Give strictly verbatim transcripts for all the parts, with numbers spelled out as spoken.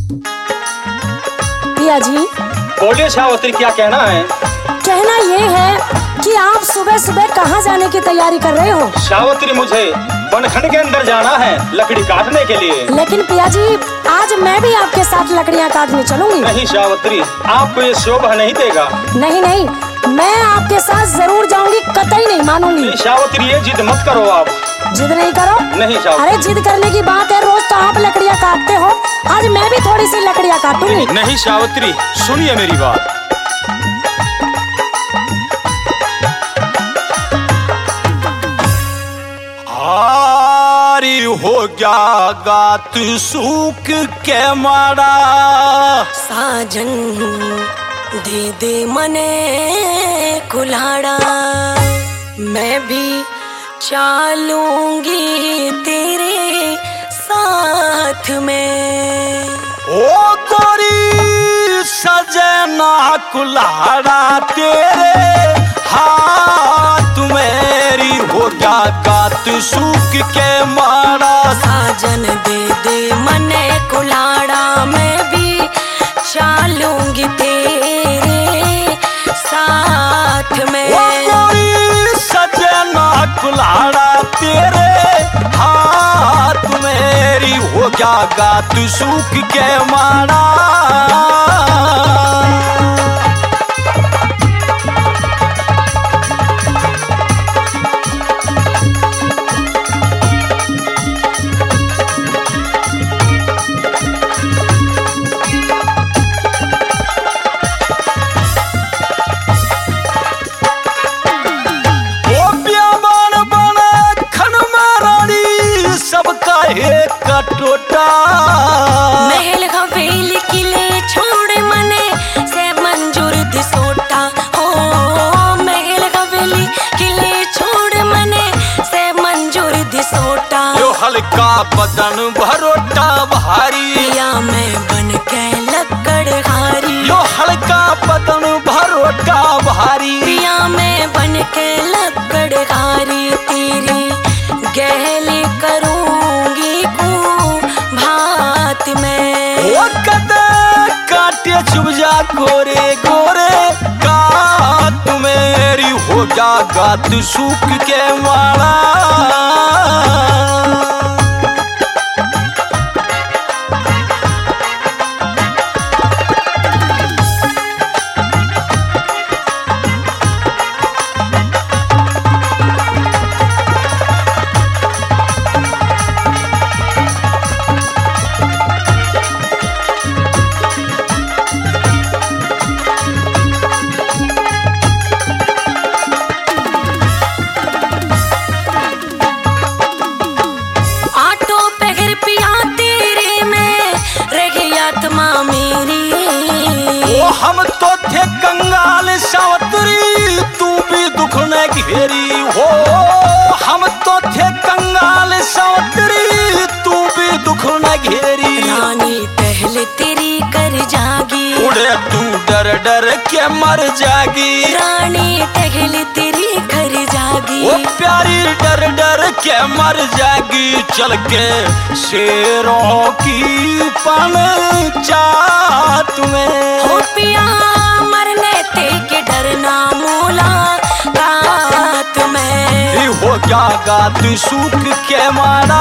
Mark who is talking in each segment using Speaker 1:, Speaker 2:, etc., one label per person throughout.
Speaker 1: पिया जी
Speaker 2: बोलिए सावित्री, क्या कहना है?
Speaker 1: कहना ये है कि आप सुबह सुबह कहाँ जाने की तैयारी कर रहे हो?
Speaker 2: सावित्री, मुझे वनखंड के अंदर जाना है लकड़ी काटने के लिए।
Speaker 1: लेकिन पिया जी आज मैं भी आपके साथ लकड़ियाँ काटने चलूंगी।
Speaker 2: नहीं सावित्री, आपको ये शोभा नहीं देगा।
Speaker 1: नहीं नहीं, मैं आपके साथ जरूर जाऊंगी, कतई नहीं मानूंगी।
Speaker 2: सावित्री, ये जिद मत करो आप।
Speaker 1: जिद नहीं करो?
Speaker 2: नहीं सावित्री।
Speaker 1: अरे जिद करने की बात है, रोज तो आप लकड़ियाँ काटते हो, आज मैं भी थोड़ी सी लकड़ियाँ काटूंगी।
Speaker 2: नहीं सावित्री, सुनिए मेरी बात। हारी हो गया गात सूख के मारा,
Speaker 1: साजन दे दे मने कुल्हाड़ा, मैं भी चलूंगी तेरे साथ में।
Speaker 2: ओ गोरी सजना कुल्हाड़ा तेरे हाथ मेरी हो गया गात सूख के मारा,
Speaker 1: साजन दे दे मने कुल्हाड़ा, मैं भी चलूंगी तेरे साथ में।
Speaker 2: ओ गोरी सजना कुल्हाड़ा तेरे हाथ मेरी हो गया गात सूख के मारा। टोटा
Speaker 1: महल हवेल किले छोड़ मने से मंजूर दिसोटा, हो महल हवेली किले छोड़ मने से मंजूर दिसोटा।
Speaker 2: यो हल्का बदन भरोटा भारी,
Speaker 1: पिया मैं बन के लकड़ हारी,
Speaker 2: यो हल्का बदन भरोटा भारी,
Speaker 1: पिया मैं बन के लकड़ हारी, तेरी गहली करूंगी को भात में।
Speaker 2: वो कदे काटे चुभ जा गोरे गोरे गात मेरी हो जा गात सूख के मारा। हम तो थे कंगाल सावित्री, तू भी दुख न घेरी हो। हम तो थे कंगाल सावित्री, तू भी दुख न घेरी।
Speaker 1: रानी पहले तेरी कर जागी,
Speaker 2: उड़े तू डर डर के मर जागी।
Speaker 1: रानी पहले तेरी कर जागी,
Speaker 2: वो प्यारी डर डर के मर जागी। चल के शेरों की पंचायत में,
Speaker 1: हो पिया मरने ते के डरना मोला गात में।
Speaker 2: हो गया गात सूख के मारा।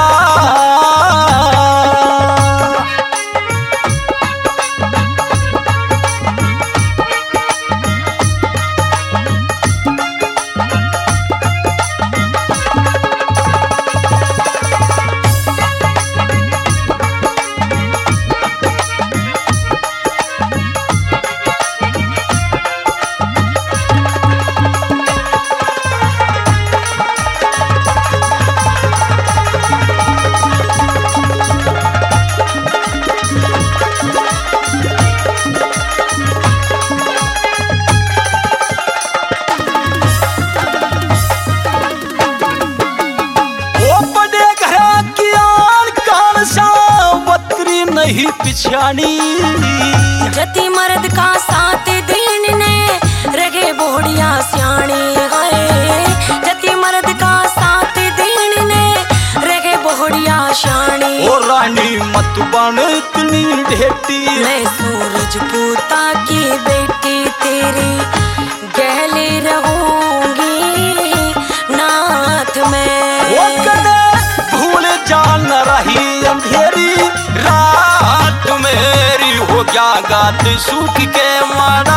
Speaker 2: नहीं पिछानी,
Speaker 1: जति मर्द का साथ दीन ने रखे बोड़िया सियाणी है। जति मर्द का साथ दीन ने रखे बोड़िया शानी।
Speaker 2: ओ रानी मत बन इतनी भेटी।
Speaker 1: मैं सूरज पूता की बेटी तेरी गहले रहूंगी नाथ में।
Speaker 2: वो कदे भूल जान रही अंधेरी रात मेरी हो गया गात सूख के मारा।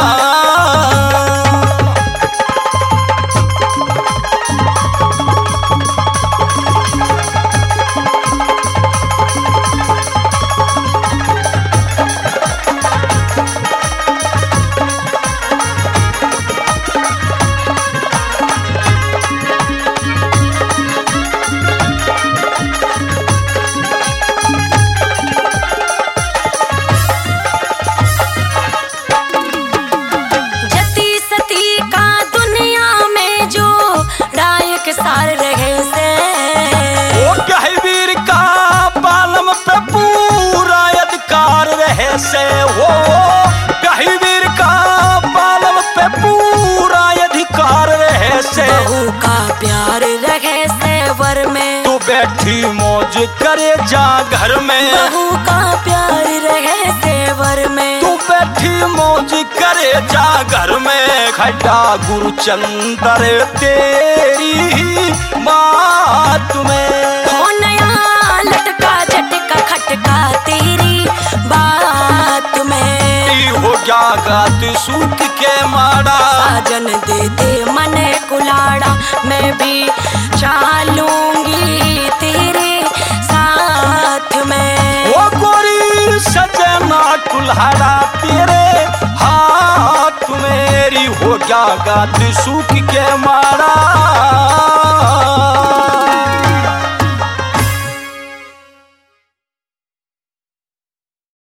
Speaker 1: सार रहे से
Speaker 2: वो कहवीर का बालम पे पूरा अधिकार रहे से। वो कहवीर का बालम पे पूरा अधिकार रहे से।
Speaker 1: बहू का प्यार रहे से वर में
Speaker 2: तू बैठी मौज करे जा घर में।
Speaker 1: बहू का प्यार रहे से वर में
Speaker 2: तू बैठी मौज करे जा घर में। खड्डा गुरुचंदर तेरी बात में
Speaker 1: हो नया लटका झटका खटका तेरी बात में।
Speaker 2: हो गया गात सूख के मारा।
Speaker 1: साजन दे दे मन कुलाड़ा मैं भी चालूंगी तेरे साथ में।
Speaker 2: वो गोरी सजना कुल्हाड़ा तेरे हाथ मेरी हो गया गात सूख के मारा।